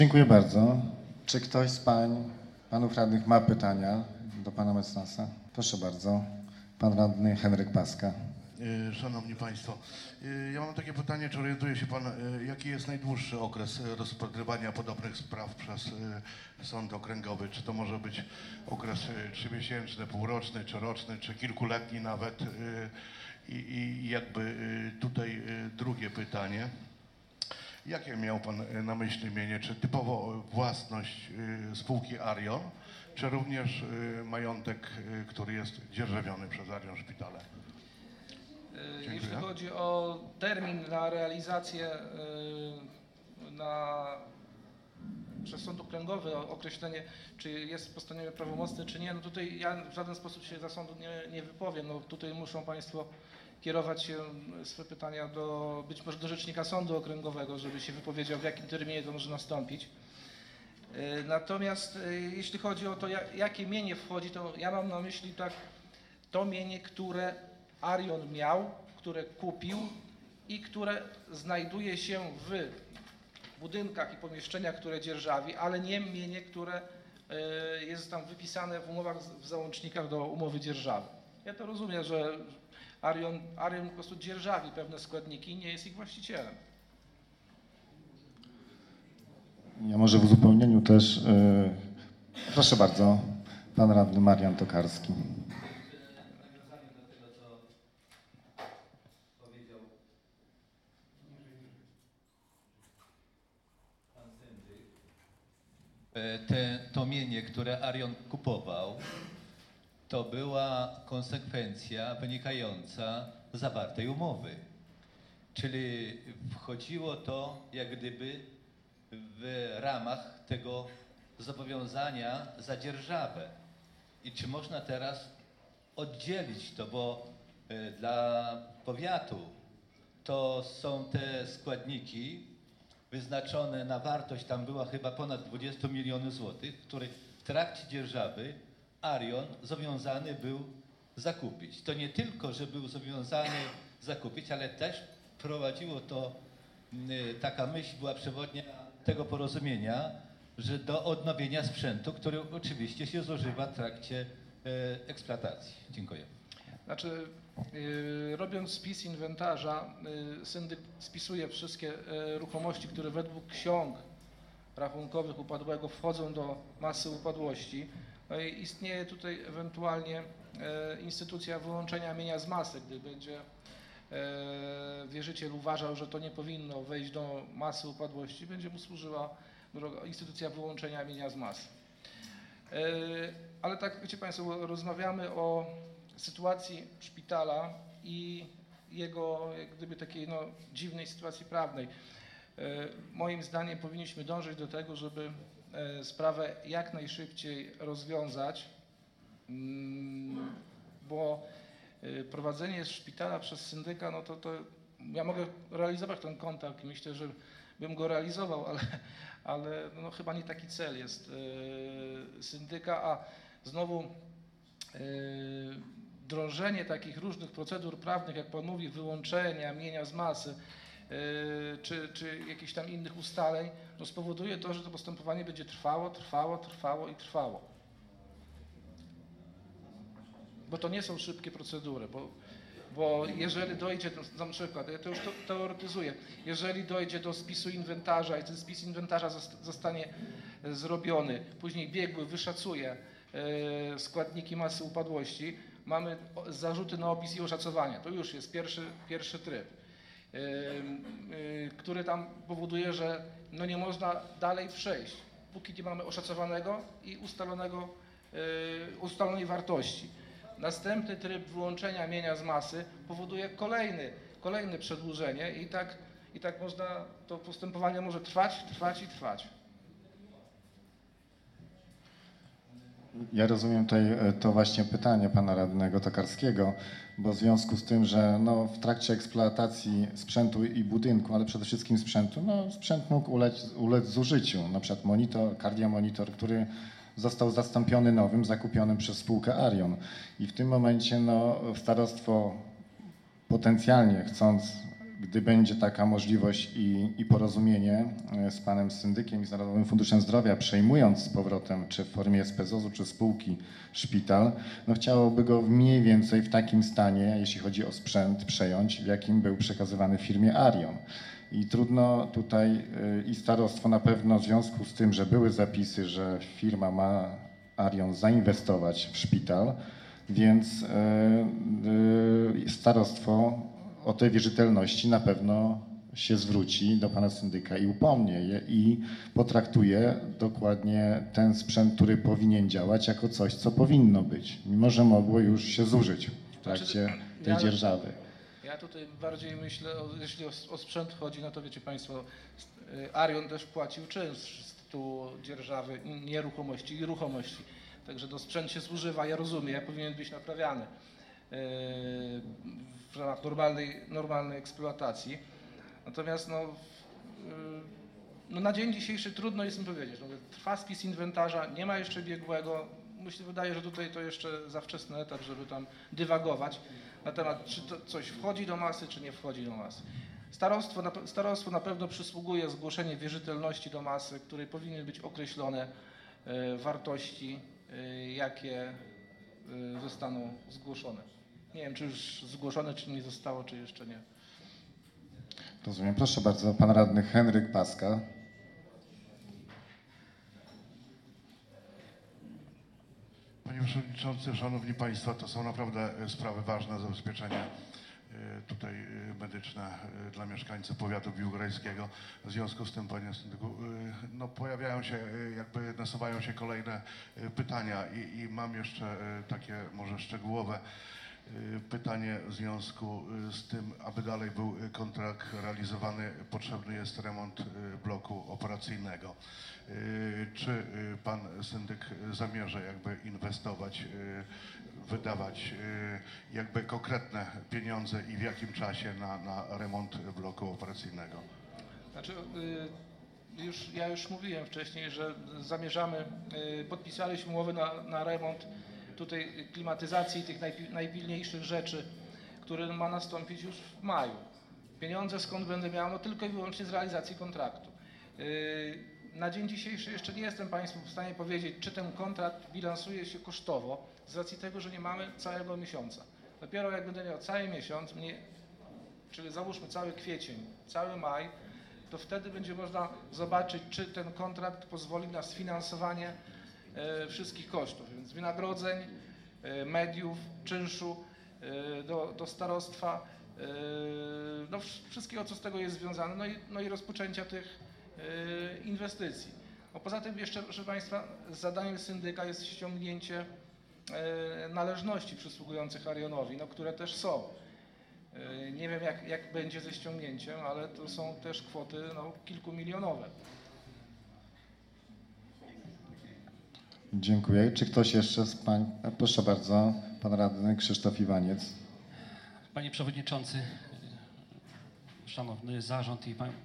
Dziękuję bardzo. Czy ktoś z panów radnych ma pytania do pana mecenasa? Proszę bardzo. Pan radny Henryk Paska. Szanowni Państwo, ja mam takie pytanie, czy orientuje się Pan, jaki jest najdłuższy okres rozpatrywania podobnych spraw przez sąd okręgowy? Czy to może być okres 3-miesięczny, półroczny, czy roczny, czy kilkuletni nawet? I jakby tutaj drugie pytanie. Jakie miał Pan na myśli mienie? Czy typowo własność spółki Arion, czy również majątek, który jest dzierżawiony przez Arion Szpitale? Jeśli chodzi o termin na realizację przez sąd okręgowy, określenie, czy jest postanowienie prawomocne, czy nie, no tutaj ja w żaden sposób się za sądu nie wypowiem. No tutaj muszą Państwo kierować się swoje pytania być może do rzecznika sądu okręgowego, żeby się wypowiedział, w jakim terminie to może nastąpić. Natomiast jeśli chodzi o to, jakie mienie wchodzi, to ja mam na myśli to mienie, które Arion miał, które kupił i które znajduje się w budynkach i pomieszczeniach, które dzierżawi, ale nie mienie, które jest tam wypisane w umowach, w załącznikach do umowy dzierżawy. Ja to rozumiem, że Arion po prostu dzierżawi pewne składniki i nie jest ich właścicielem. Ja może w uzupełnieniu też, proszę bardzo, pan radny Marian Tokarski. To mienie, które Arion kupował, to była konsekwencja wynikająca z zawartej umowy. Czyli wchodziło to jak gdyby w ramach tego zobowiązania za dzierżawę. I czy można teraz oddzielić to, bo dla powiatu to są te składniki wyznaczone na wartość, tam była chyba ponad 20 milionów złotych, których w trakcie dzierżawy Arion zobowiązany był zakupić. To nie tylko, że był zobowiązany zakupić, ale też prowadziło to, taka myśl była przewodnia tego porozumienia, że do odnowienia sprzętu, który oczywiście się zużywa w trakcie eksploatacji. Dziękuję. Znaczy, robiąc spis inwentarza, syndyk spisuje wszystkie ruchomości, które według ksiąg rachunkowych upadłego wchodzą do masy upadłości. No i istnieje tutaj ewentualnie instytucja wyłączenia mienia z masy, gdy będzie wierzyciel uważał, że to nie powinno wejść do masy upadłości, będzie mu służyła instytucja wyłączenia mienia z masy. Ale tak, wiecie Państwo, rozmawiamy o sytuacji szpitala i jego jak gdyby takiej dziwnej sytuacji prawnej. Moim zdaniem powinniśmy dążyć do tego, żeby sprawę jak najszybciej rozwiązać, bo prowadzenie szpitala przez syndyka, no to ja mogę realizować ten kontakt i myślę, że bym go realizował, ale no chyba nie taki cel jest syndyka, a znowu drążenie takich różnych procedur prawnych, jak Pan mówi, wyłączenia mienia z masy, czy jakichś tam innych ustaleń, no spowoduje to, że to postępowanie będzie trwało. Bo to nie są szybkie procedury, bo jeżeli dojdzie, na przykład, ja to już teoretyzuję, jeżeli dojdzie do spisu inwentarza i ten spis inwentarza zostanie zrobiony, później biegły wyszacuje składniki masy upadłości, mamy zarzuty na opis i oszacowanie. To już jest pierwszy tryb, który tam powoduje, że no nie można dalej przejść, póki nie mamy oszacowanego i ustalonej wartości. Następny tryb wyłączenia mienia z masy powoduje kolejne przedłużenie i tak można, to postępowanie może trwać. Ja rozumiem tutaj to właśnie pytanie pana radnego Tokarskiego, bo w związku z tym, że w trakcie eksploatacji sprzętu i budynku, ale przede wszystkim sprzętu, sprzęt mógł ulec zużyciu, na przykład kardiomonitor, który został zastąpiony nowym, zakupionym przez spółkę Arion. I w tym momencie starostwo potencjalnie chcąc gdy będzie taka możliwość i porozumienie z panem syndykiem i z Narodowym Funduszem Zdrowia, przejmując z powrotem, czy w formie SPZOZ-u, czy spółki, szpital, no chciałoby go mniej więcej w takim stanie, jeśli chodzi o sprzęt, przejąć, w jakim był przekazywany firmie Arion. I trudno tutaj, i starostwo na pewno w związku z tym, że były zapisy, że firma ma Arion zainwestować w szpital, więc starostwo o tej wierzytelności na pewno się zwróci do pana syndyka i upomnie je i potraktuje dokładnie ten sprzęt, który powinien działać, jako coś, co powinno być, mimo że mogło już się zużyć w trakcie tej dzierżawy. Ja tutaj bardziej myślę, jeśli o sprzęt chodzi, no to wiecie Państwo, Arion też płacił czynsz z tytułu dzierżawy nieruchomości i ruchomości. Także to sprzęt się zużywa, ja rozumiem, powinien być naprawiany w ramach normalnej eksploatacji. Natomiast no na dzień dzisiejszy trudno jest mi powiedzieć. No, trwa spis inwentarza, nie ma jeszcze biegłego. Wydaje, że tutaj to jeszcze za wczesny etap, żeby tam dywagować na temat, czy to coś wchodzi do masy, czy nie wchodzi do masy. Starostwu na pewno przysługuje zgłoszenie wierzytelności do masy, której powinny być określone wartości, jakie zostaną zgłoszone. Nie wiem, czy już zgłoszone, czy nie zostało, czy jeszcze nie. Rozumiem. Proszę bardzo, pan radny Henryk Paska. Panie Przewodniczący, Szanowni Państwo, to są naprawdę sprawy ważne, zabezpieczenie tutaj medyczne dla mieszkańców powiatu biłgorajskiego. W związku z tym, panie syndyku, no pojawiają się, jakby nasuwają się kolejne pytania i mam jeszcze takie może szczegółowe pytanie w związku z tym, aby dalej był kontrakt realizowany, potrzebny jest remont bloku operacyjnego. Czy pan syndyk zamierza jakby inwestować, wydawać jakby konkretne pieniądze i w jakim czasie na remont bloku operacyjnego? Znaczy, ja już mówiłem wcześniej, że zamierzamy, podpisaliśmy umowę na remont tutaj klimatyzacji tych najpilniejszych rzeczy, który ma nastąpić już w maju. Pieniądze skąd będę miał? No tylko i wyłącznie z realizacji kontraktu. Na dzień dzisiejszy jeszcze nie jestem Państwu w stanie powiedzieć, czy ten kontrakt bilansuje się kosztowo, z racji tego, że nie mamy całego miesiąca. Dopiero jak będę miał cały miesiąc, czyli załóżmy cały kwiecień, cały maj, to wtedy będzie można zobaczyć, czy ten kontrakt pozwoli na sfinansowanie wszystkich kosztów, więc wynagrodzeń, mediów, czynszu do starostwa, no wszystkiego, co z tego jest związane, no i rozpoczęcia tych inwestycji. No poza tym jeszcze, proszę Państwa, zadaniem syndyka jest ściągnięcie należności przysługujących Arionowi, no, które też są. Nie wiem, jak będzie ze ściągnięciem, ale to są też kwoty kilkumilionowe. Dziękuję. Czy ktoś jeszcze z pań? Proszę bardzo, pan radny Krzysztof Iwaniec. Panie Przewodniczący, Szanowny Zarząd i Pan.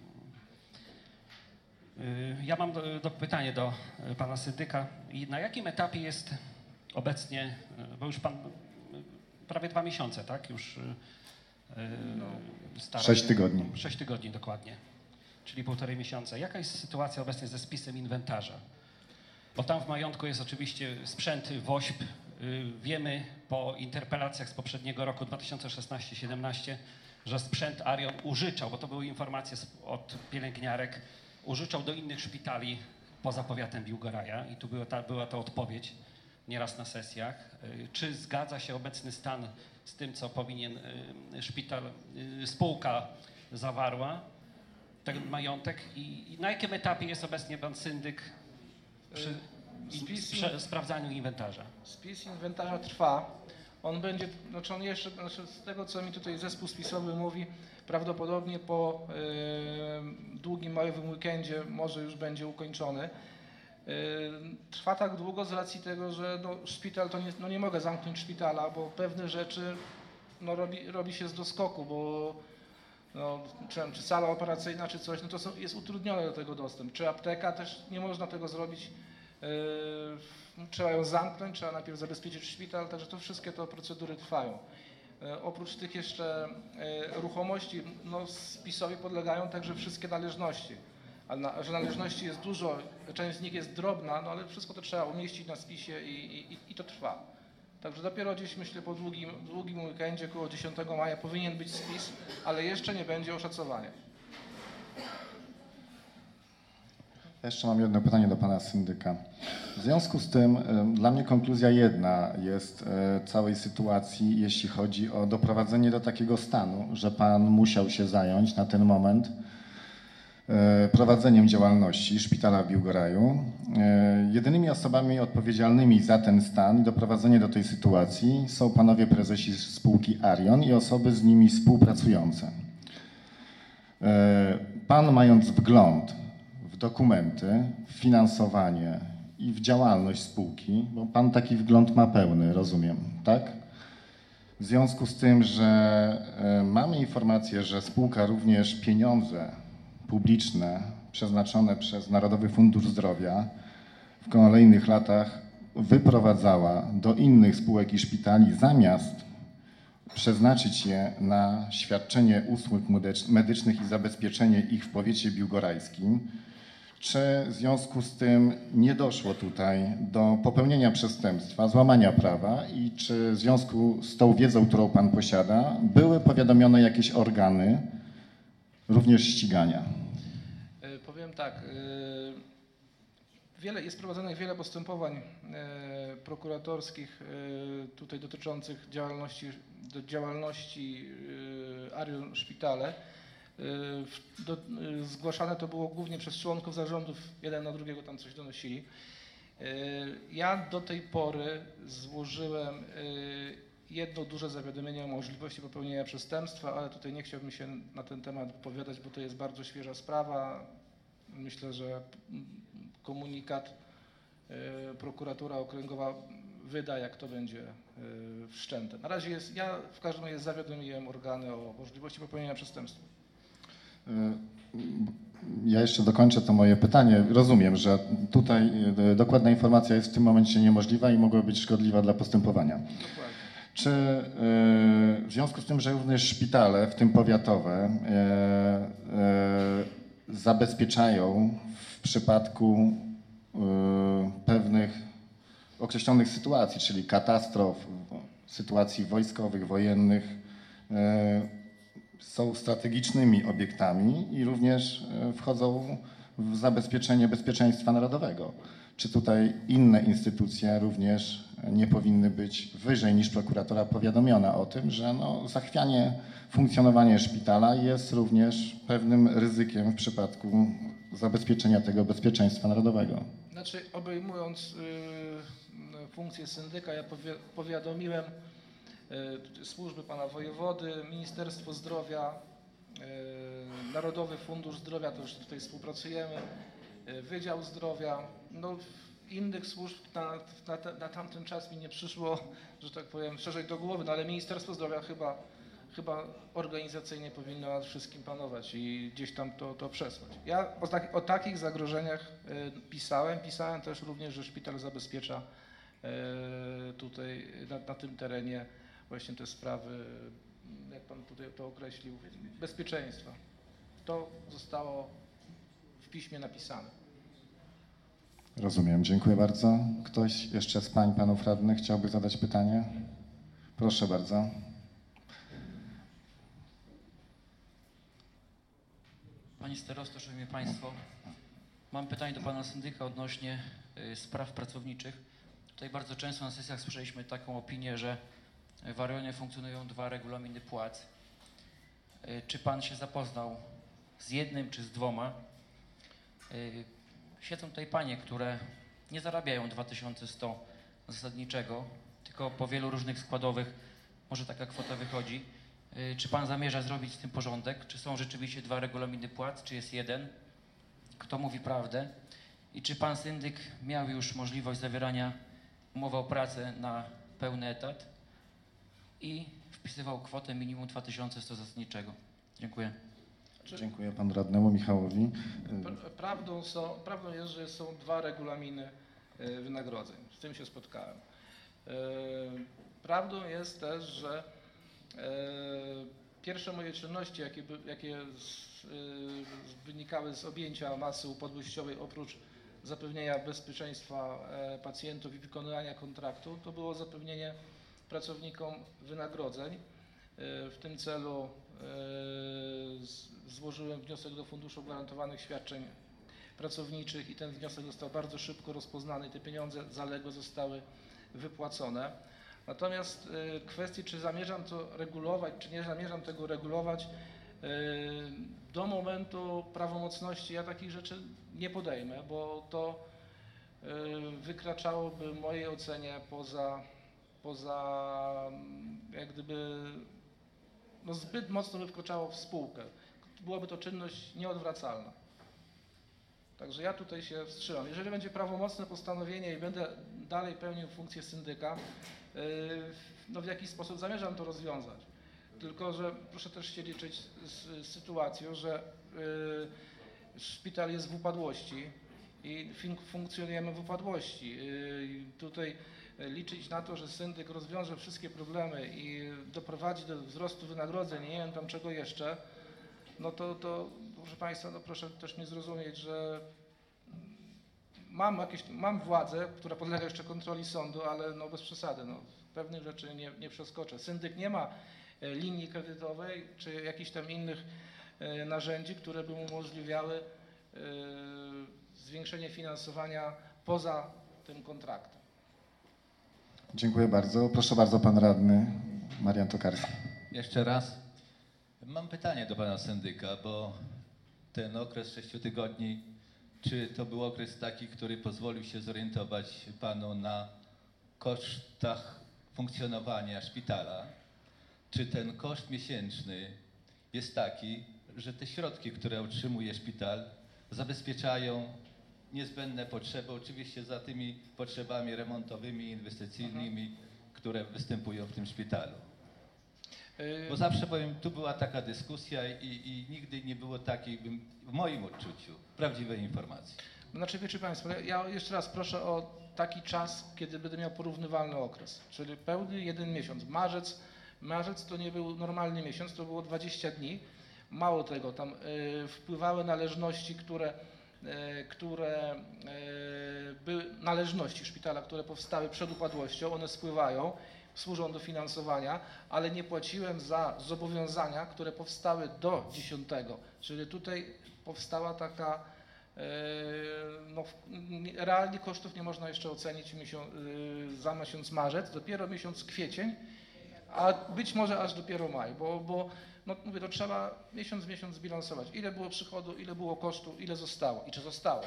Ja mam pytanie do Pana syndyka. I na jakim etapie jest obecnie, bo już Pan prawie 2 miesiące, tak? Już 6 tygodni. 6 tygodni dokładnie, czyli 1,5 miesiąca. Jaka jest sytuacja obecnie ze spisem inwentarza? Bo tam w majątku jest oczywiście sprzęt WOŚP. Wiemy po interpelacjach z poprzedniego roku 2016-17, że sprzęt Arion użyczał, bo to były informacje od pielęgniarek, użyczał do innych szpitali poza powiatem Biłgoraja i tu była ta odpowiedź nieraz na sesjach. Czy zgadza się obecny stan z tym, co powinien spółka zawarła, ten majątek i na jakim etapie jest obecnie pan syndyk przy sprawdzaniu inwentarza? Spis inwentarza trwa. On będzie, z tego co mi tutaj zespół spisowy mówi, prawdopodobnie po długim majowym weekendzie może już będzie ukończony. Trwa tak długo z racji tego, że szpital to nie mogę zamknąć szpitala, bo pewne rzeczy robi się z doskoku, bo czy sala operacyjna, czy coś, jest utrudnione do tego dostęp. Czy apteka też nie można tego zrobić. Trzeba ją zamknąć, trzeba najpierw zabezpieczyć szpital, także to wszystkie te procedury trwają. Oprócz tych jeszcze ruchomości, no spisowi podlegają także wszystkie należności. Że należności jest dużo, część z nich jest drobna, no ale wszystko to trzeba umieścić na spisie i to trwa. Także dopiero gdzieś, myślę, po długim weekendzie, około 10 maja powinien być spis, ale jeszcze nie będzie oszacowania. Jeszcze mam jedno pytanie do pana syndyka. W związku z tym dla mnie konkluzja jedna jest całej sytuacji, jeśli chodzi o doprowadzenie do takiego stanu, że pan musiał się zająć na ten moment prowadzeniem działalności szpitala w Biłgoraju. Jedynymi osobami odpowiedzialnymi za ten stan i doprowadzenie do tej sytuacji są panowie prezesi spółki Arion i osoby z nimi współpracujące. Pan, mając wgląd w dokumenty, w finansowanie i w działalność spółki, bo pan taki wgląd ma pełny, rozumiem, tak? W związku z tym, że mamy informację, że spółka również pieniądze publiczne przeznaczone przez Narodowy Fundusz Zdrowia w kolejnych latach wyprowadzała do innych spółek i szpitali, zamiast przeznaczyć je na świadczenie usług medycznych i zabezpieczenie ich w powiecie biłgorajskim. Czy w związku z tym nie doszło tutaj do popełnienia przestępstwa, złamania prawa i czy w związku z tą wiedzą, którą pan posiada, były powiadomione jakieś organy również ścigania? Powiem tak, jest prowadzonych wiele postępowań prokuratorskich tutaj dotyczących działalności Arion Szpitale. Zgłaszane to było głównie przez członków zarządów, jeden na drugiego tam coś donosili. Ja do tej pory złożyłem jedno duże zawiadomienie o możliwości popełnienia przestępstwa, ale tutaj nie chciałbym się na ten temat wypowiadać, bo to jest bardzo świeża sprawa. Myślę, że komunikat prokuratura okręgowa wyda, jak to będzie wszczęte. Na razie ja w każdym razie zawiadomiłem organy o możliwości popełnienia przestępstwa. Ja jeszcze dokończę to moje pytanie. Rozumiem, że tutaj dokładna informacja jest w tym momencie niemożliwa i mogła być szkodliwa dla postępowania. Dokładnie. Czy w związku z tym, że również szpitale, w tym powiatowe, zabezpieczają w przypadku pewnych określonych sytuacji, czyli katastrof, sytuacji wojskowych, wojennych, są strategicznymi obiektami i również wchodzą w zabezpieczenie bezpieczeństwa narodowego. Czy tutaj inne instytucje również nie powinny być wyżej niż prokuratura powiadomiona o tym, że zachwianie funkcjonowania szpitala jest również pewnym ryzykiem w przypadku zabezpieczenia tego bezpieczeństwa narodowego? Znaczy, obejmując funkcję syndyka, ja powiadomiłem służby pana wojewody, Ministerstwo Zdrowia, Narodowy Fundusz Zdrowia, to już tutaj współpracujemy, Wydział Zdrowia, innych służb na tamten czas mi nie przyszło, że tak powiem, szerzej do głowy, ale Ministerstwo Zdrowia chyba organizacyjnie powinno nad wszystkim panować i gdzieś tam to przesłać. Ja o takich zagrożeniach pisałem też również, że szpital zabezpiecza tutaj na tym terenie właśnie te sprawy, jak pan tutaj to określił, bezpieczeństwa. To zostało w piśmie napisane. Rozumiem, dziękuję bardzo. Ktoś jeszcze z pań, panów radnych chciałby zadać pytanie? Proszę bardzo. Panie starosto, szanowni państwo, mam pytanie do pana syndyka odnośnie spraw pracowniczych. Tutaj bardzo często na sesjach słyszeliśmy taką opinię, że w Arionie funkcjonują 2 regulaminy płac. Czy pan się zapoznał z jednym czy z 2? Siedzą tutaj panie, które nie zarabiają 2100 zasadniczego, tylko po wielu różnych składowych może taka kwota wychodzi. Czy pan zamierza zrobić z tym porządek? Czy są rzeczywiście 2 regulaminy płac, czy jest jeden? Kto mówi prawdę? I czy pan syndyk miał już możliwość zawierania umowy o pracę na pełny etat i wpisywał kwotę minimum 2100 zasadniczego? Dziękuję. Dziękuję panu radnemu Michałowi. Prawdą jest, że są 2 regulaminy wynagrodzeń. Z tym się spotkałem. Prawdą jest też, że Pierwsze moje czynności, jakie wynikały z objęcia masy upadłościowej, oprócz zapewnienia bezpieczeństwa pacjentów i wykonywania kontraktu, to było zapewnienie pracownikom wynagrodzeń. W tym celu złożyłem wniosek do Funduszu Gwarantowanych Świadczeń Pracowniczych i ten wniosek został bardzo szybko rozpoznany. Te pieniądze zaległe zostały wypłacone. Natomiast kwestii, czy zamierzam to regulować, czy nie zamierzam tego regulować, do momentu prawomocności ja takich rzeczy nie podejmę, bo to wykraczałoby w mojej ocenie poza jak gdyby, no zbyt mocno by wkraczało w spółkę. Byłaby to czynność nieodwracalna. Także ja tutaj się wstrzymam. Jeżeli będzie prawomocne postanowienie i będę dalej pełnił funkcję syndyka, no w jakiś sposób zamierzam to rozwiązać. Tylko że proszę też się liczyć z sytuacją, że szpital jest w upadłości i funkcjonujemy w upadłości. Tutaj liczyć na to, że syndyk rozwiąże wszystkie problemy i doprowadzi do wzrostu wynagrodzeń, nie wiem tam czego jeszcze, no to proszę Państwa, no proszę też mnie zrozumieć, że mam władzę, która podlega jeszcze kontroli sądu, ale no bez przesady, no pewnych rzeczy nie przeskoczę. Syndyk nie ma linii kredytowej czy jakichś tam innych narzędzi, które by mu umożliwiały zwiększenie finansowania poza tym kontraktem. Dziękuję bardzo. Proszę bardzo, pan radny Marian Tokarski. Jeszcze raz. Mam pytanie do pana syndyka, bo ten okres 6 tygodni, czy to był okres taki, który pozwolił się zorientować panu na kosztach funkcjonowania szpitala? Czy ten koszt miesięczny jest taki, że te środki, które otrzymuje szpital, zabezpieczają niezbędne potrzeby, oczywiście za tymi potrzebami remontowymi, inwestycyjnymi, które występują w tym szpitalu? Bo zawsze powiem, tu była taka dyskusja i nigdy nie było takiej, w moim odczuciu, prawdziwej informacji. Znaczy, wiecie Państwo, ja jeszcze raz proszę o taki czas, kiedy będę miał porównywalny okres, czyli pełny 1 miesiąc. Marzec to nie był normalny miesiąc, to było 20 dni. Mało tego, tam wpływały należności, które były należności szpitala, które powstały przed upadłością, one spływają, służą do finansowania, ale nie płaciłem za zobowiązania, które powstały do 10. Czyli tutaj powstała taka, no, realnie kosztów nie można jeszcze ocenić za miesiąc marzec, dopiero miesiąc kwiecień, a być może aż dopiero maj, bo no, mówię, to trzeba miesiąc w miesiąc zbilansować, ile było przychodu, ile było kosztu, ile zostało i czy zostało.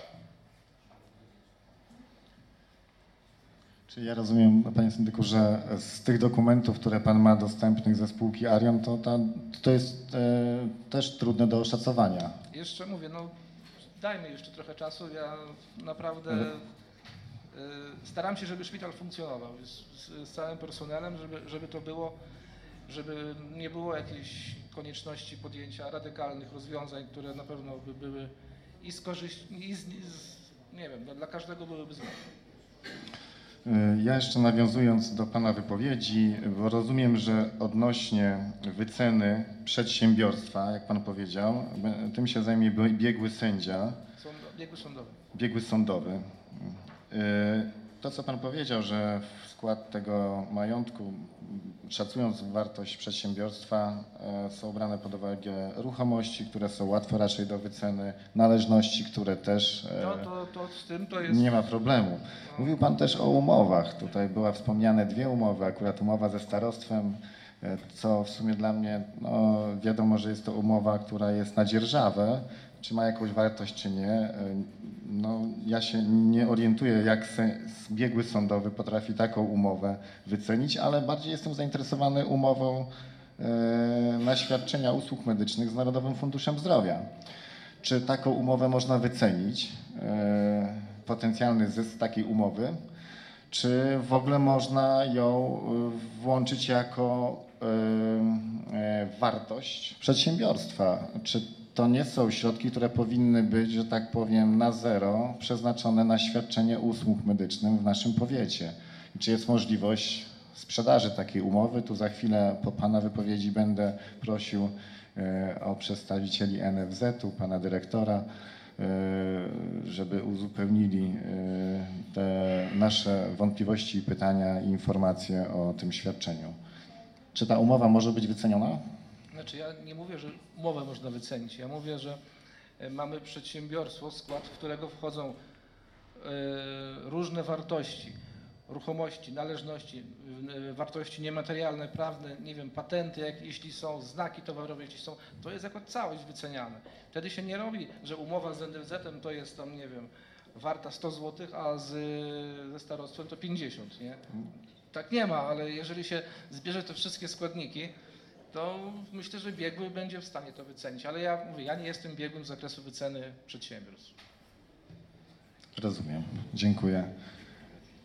Czyli ja rozumiem, panie syndyku, że z tych dokumentów, które pan ma dostępnych ze spółki Arion, to jest też trudne do oszacowania. Jeszcze mówię, no dajmy jeszcze trochę czasu, ja naprawdę staram się, żeby szpital funkcjonował z całym personelem, żeby to było, żeby nie było jakiejś konieczności podjęcia radykalnych rozwiązań, które na pewno by były i z korzyścią, nie wiem, dla każdego byłyby złe. Ja jeszcze nawiązując do pana wypowiedzi, bo rozumiem, że odnośnie wyceny przedsiębiorstwa, jak pan powiedział, tym się zajmie biegły sędzia. Biegły sądowy. To, co pan powiedział, że w skład tego majątku, szacując wartość przedsiębiorstwa, są brane pod uwagę ruchomości, które są łatwo raczej do wyceny, należności, które też to z tym to jest... nie ma problemu. Mówił pan też o umowach. Tutaj była wspomniane 2 umowy, akurat umowa ze starostwem, co w sumie dla mnie, no wiadomo, że jest to umowa, która jest na dzierżawę, czy ma jakąś wartość, czy nie. No, ja się nie orientuję, jak biegły sądowy potrafi taką umowę wycenić, ale bardziej jestem zainteresowany umową na świadczenia usług medycznych z Narodowym Funduszem Zdrowia. Czy taką umowę można wycenić, potencjalny zysk takiej umowy, czy w ogóle można ją włączyć jako wartość przedsiębiorstwa? Czy to nie są środki, które powinny być, że tak powiem, na zero przeznaczone na świadczenie usług medycznych w naszym powiecie? Czy jest możliwość sprzedaży takiej umowy. Tu za chwilę po pana wypowiedzi będę prosił o przedstawicieli NFZ-u, pana dyrektora, żeby uzupełnili te nasze wątpliwości i pytania i informacje o tym świadczeniu. Czy ta umowa może być wyceniona? Znaczy ja nie mówię, że umowę można wycenić. Ja mówię, że mamy przedsiębiorstwo, w skład którego wchodzą różne wartości, ruchomości, należności, wartości niematerialne, prawne, nie wiem, patenty, jeśli są, znaki towarowe, jeśli są, to jest jako całość wyceniane. Wtedy się nie robi, że umowa z NFZ-em to jest tam, nie wiem, warta 100 zł, a ze starostwem to 50, nie? Tak nie ma, ale jeżeli się zbierze te wszystkie składniki, to myślę, że biegły będzie w stanie to wycenić. Ale ja mówię, ja nie jestem biegłym z zakresu wyceny przedsiębiorstw. Rozumiem. Dziękuję.